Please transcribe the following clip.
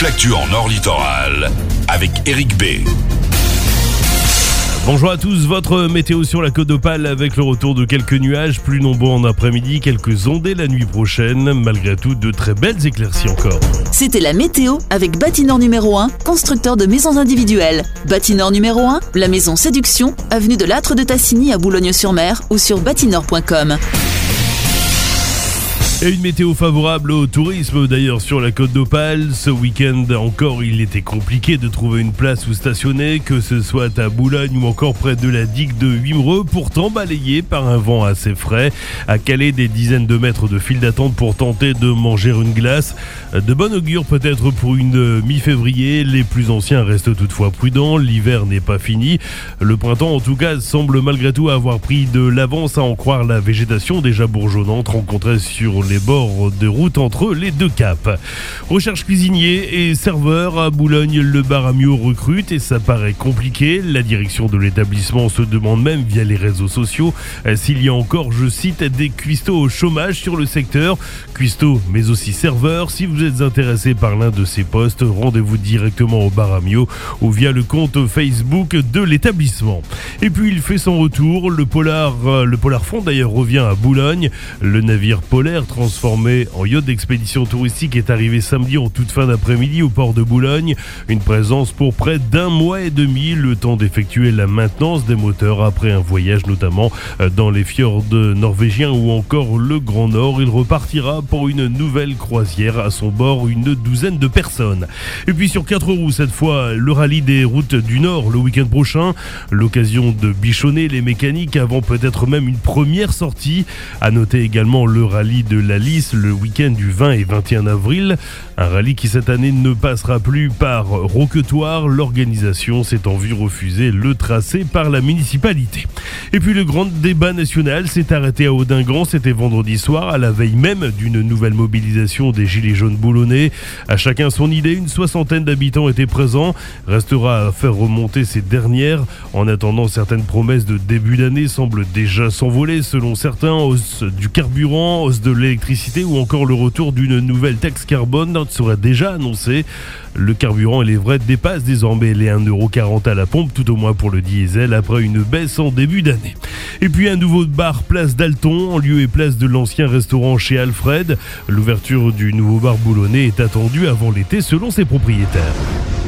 toute l'actu en Nord Littoral avec Eric B. Bonjour à tous, votre météo sur la Côte d'Opale avec le retour de quelques nuages, plus nombreux en après-midi, quelques ondées la nuit prochaine, malgré tout de très belles éclaircies encore. C'était la météo avec Bâtinor numéro 1, constructeur de maisons individuelles. Bâtinor numéro 1, la maison Séduction, avenue de l'Âtre de Tassigny à Boulogne-sur-Mer ou sur bâtinor.com. Et une météo favorable au tourisme d'ailleurs sur la Côte d'Opale. Ce week-end encore, il était compliqué de trouver une place où stationner, que ce soit à Boulogne ou encore près de la digue de Wimereux, pourtant balayé par un vent assez frais. À caler des dizaines de mètres de file d'attente pour tenter de manger une glace. De bon augure peut-être pour une mi-février. Les plus anciens restent toutefois prudents. L'hiver n'est pas fini. Le printemps en tout cas semble malgré tout avoir pris de l'avance, à en croire la végétation déjà bourgeonnante rencontrée sur les bords de route entre les deux caps. Recherche cuisinier et serveur à Boulogne, le bar à Mio recrute et ça paraît compliqué. La direction de l'établissement se demande même via les réseaux sociaux s'il y a encore, je cite, des cuistots au chômage sur le secteur. Cuistots mais aussi serveurs. Si vous êtes intéressé par l'un de ces postes, rendez-vous directement au bar à Mio ou via le compte Facebook de l'établissement. Et puis il fait son retour. Le Polar Front d'ailleurs revient à Boulogne. Le navire polaire transformé en yacht d'expédition touristique est arrivé samedi en toute fin d'après-midi au port de Boulogne. Une présence pour près d'un mois et demi, le temps d'effectuer la maintenance des moteurs après un voyage notamment dans les fjords norvégiens ou encore le Grand Nord. Il repartira pour une nouvelle croisière, à son bord une douzaine de personnes. Et puis sur 4 roues cette fois, le rallye des routes du Nord le week-end prochain. L'occasion de bichonner les mécaniques avant peut-être même une première sortie. À noter également le rallye de la Lys le week-end du 20 et 21 avril. Un rallye qui cette année ne passera plus par Roquetoire. L'organisation s'étant vue refuser le tracé par la municipalité. Et puis le grand débat national s'est arrêté à Audingan. C'était vendredi soir, à la veille même d'une nouvelle mobilisation des Gilets jaunes boulonnais. À chacun son idée, une soixantaine d'habitants étaient présents. Restera à faire remonter ces dernières. En attendant, certaines promesses de début d'année semblent déjà s'envoler selon certains. Hausse du carburant, hausse de l'électricité ou encore le retour d'une nouvelle taxe carbone serait déjà annoncé. Le carburant, il est vrai, dépasse désormais les 1,40€ à la pompe, tout au moins pour le diesel, après une baisse en début d'année. Et puis un nouveau bar place d'Alton, en lieu et place de l'ancien restaurant chez Alfred. L'ouverture du nouveau bar boulonnais est attendue avant l'été selon ses propriétaires.